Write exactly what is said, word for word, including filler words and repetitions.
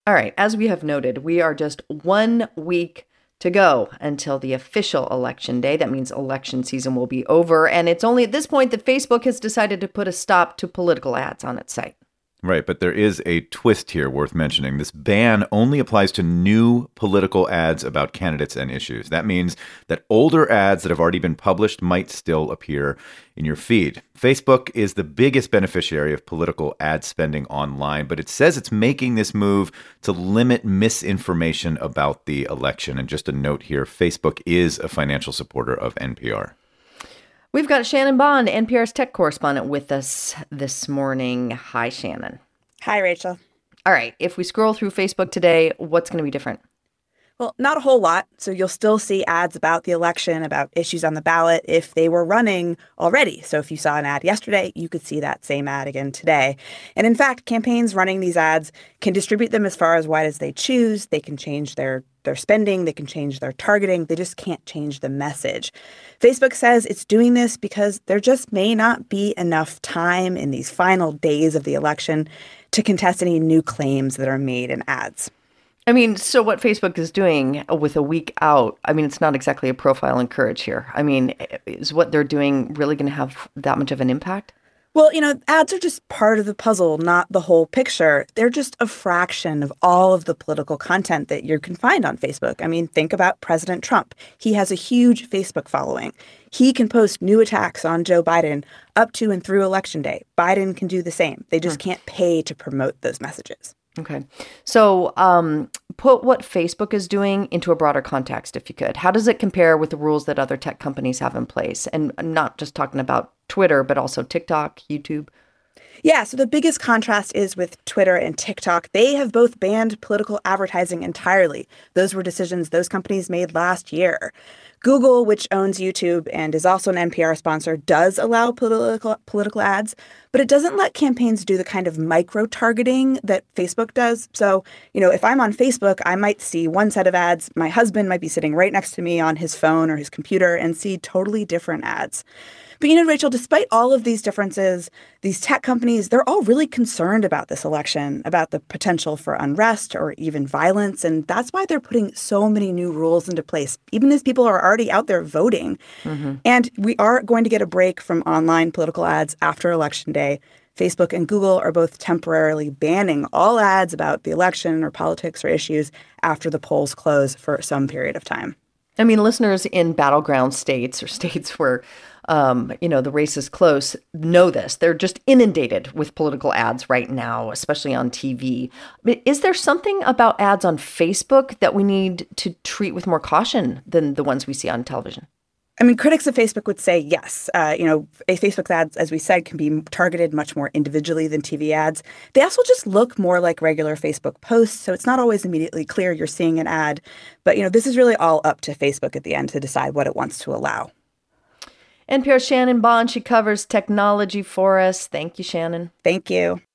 All right. As we have noted, we are just one week to go until the official election day. That means election season will be over. And it's only at this point that Facebook has decided to put a stop to political ads on its site. Right, but there is a twist here worth mentioning. This ban only applies to new political ads about candidates and issues. That means that older ads that have already been published might still appear in your feed. Facebook is the biggest beneficiary of political ad spending online, but it says it's making this move to limit misinformation about the election. And just a note here, Facebook is a financial supporter of N P R. We've got Shannon Bond, N P R's tech correspondent, with us this morning. Hi, Shannon. Hi, Rachel. All right. If we scroll through Facebook today, what's going to be different? Well, not a whole lot. So you'll still see ads about the election, about issues on the ballot if they were running already. So if you saw an ad yesterday, you could see that same ad again today. And in fact, campaigns running these ads can distribute them as far as wide as they choose. They can change their their spending. They can change their targeting. They just can't change the message. Facebook says it's doing this because there just may not be enough time in these final days of the election to contest any new claims that are made in ads. I mean, so what Facebook is doing with a week out, I mean, it's not exactly a profile in courage here. I mean, is what they're doing really going to have that much of an impact? Well, you know, ads are just part of the puzzle, not the whole picture. They're just a fraction of all of the political content that you can find on Facebook. I mean, think about President Trump. He has a huge Facebook following. He can post new attacks on Joe Biden up to and through Election Day. Biden can do the same. They just hmm. can't pay to promote those messages. Okay. So um, put what Facebook is doing into a broader context, if you could. How does it compare with the rules that other tech companies have in place? And I'm not just talking about Twitter, but also TikTok, YouTube. Yeah, so the biggest contrast is with Twitter and TikTok. They have both banned political advertising entirely. Those were decisions those companies made last year. Google, which owns YouTube and is also an N P R sponsor, does allow political political ads, but it doesn't let campaigns do the kind of micro-targeting that Facebook does. So, you know, if I'm on Facebook, I might see one set of ads. My husband might be sitting right next to me on his phone or his computer and see totally different ads. But, you know, Rachel, despite all of these differences, these tech companies, they're all really concerned about this election, about the potential for unrest or even violence. And that's why they're putting so many new rules into place, even as people are already out there voting. Mm-hmm. And we are going to get a break from online political ads after Election Day. Facebook and Google are both temporarily banning all ads about the election or politics or issues after the polls close for some period of time. I mean, listeners in battleground states or states where Um, you know, the race is close, know this. They're just inundated with political ads right now, especially on T V. But is there something about ads on Facebook that we need to treat with more caution than the ones we see on television? I mean, critics of Facebook would say yes. Uh, you know, a Facebook ads, as we said, can be targeted much more individually than T V ads. They also just look more like regular Facebook posts, so it's not always immediately clear you're seeing an ad. But, you know, this is really all up to Facebook at the end to decide what it wants to allow. N P R's Shannon Bond, she covers technology for us. Thank you, Shannon. Thank you.